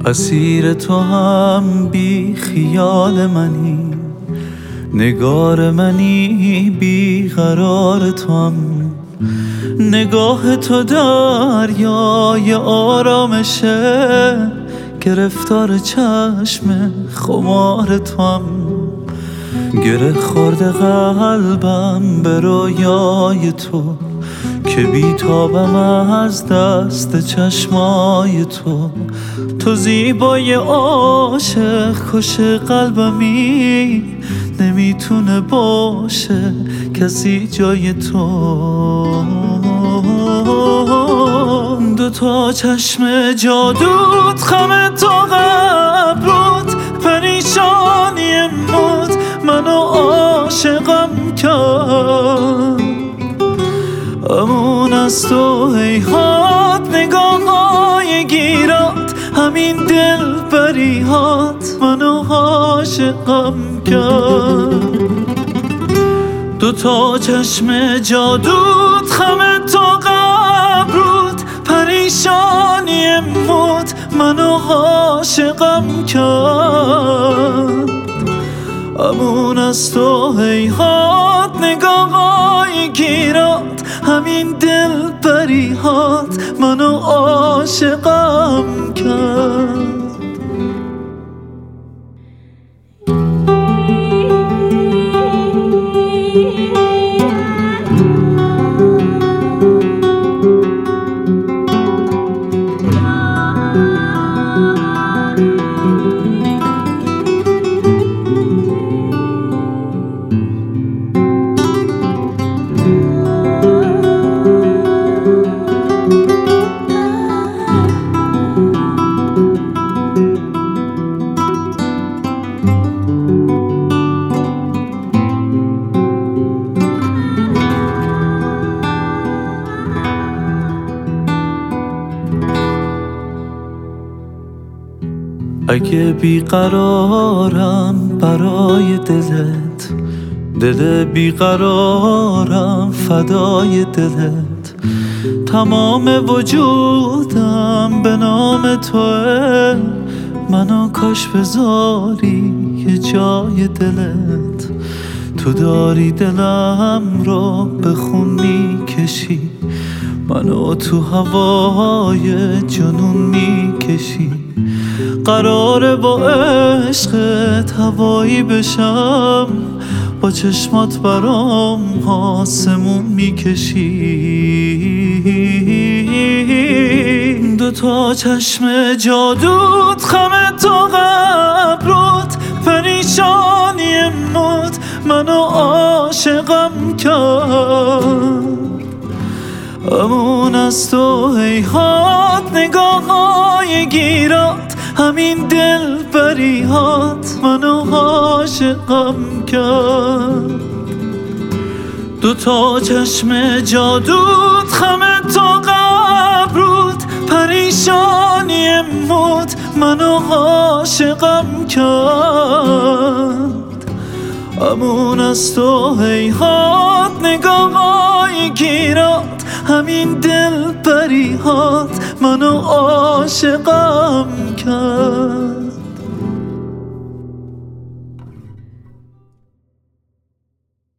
اسیر تو هم بی خیال منی، نگار منی بی قرار تو هم. نگاه تو دریای آرامشه، گرفتار چشم خمار تو هم. گره خورده قلبم به رویای تو، که بیتابم از دست چشمای تو. تو زیبای عاشق کش قلبمی، نمیتونه باشه کسی جای تو. دو تا چشم جادوت، خم تا قبروت، پریشانی موت منو عاشقم کرد. امون از تو هیهات، نگاه‌های گیرات، همین دل بریهات منو عاشقم کرد. دو تا چشم جادوت، خم تا قبروت، پریشانی موت منو عاشقم کرد. امون از تو هیهات، نگاه‌های گیرات، همین دل بریهات منو عاشقم کرد. اگه بیقرارم برای دلت، دل بیقرارم فدای دلت، تمام وجودم به نام توه، منو کاش بذاری یه جای دلت. تو داری دلم رو به خون میکشی، منو تو هوای جنون میکشی. قراره با عشقت هوایی بشم، با چشمات برام آسمون میکشی. دو تا چشم جادوت، خم تا قبروت، پریشانی موت منو عاشقم کرد. امون از تو هیهات، نگاه‌های گیرات، همین دل بریهات منو عاشقم کرد. دو تا چشم جادوت، خم تا قبروت، پریشانی موت منو عاشقم کرد. امون از تو هیهات، نگاه‌های گیرات، همین دل بریهات منو عاشقم کرد.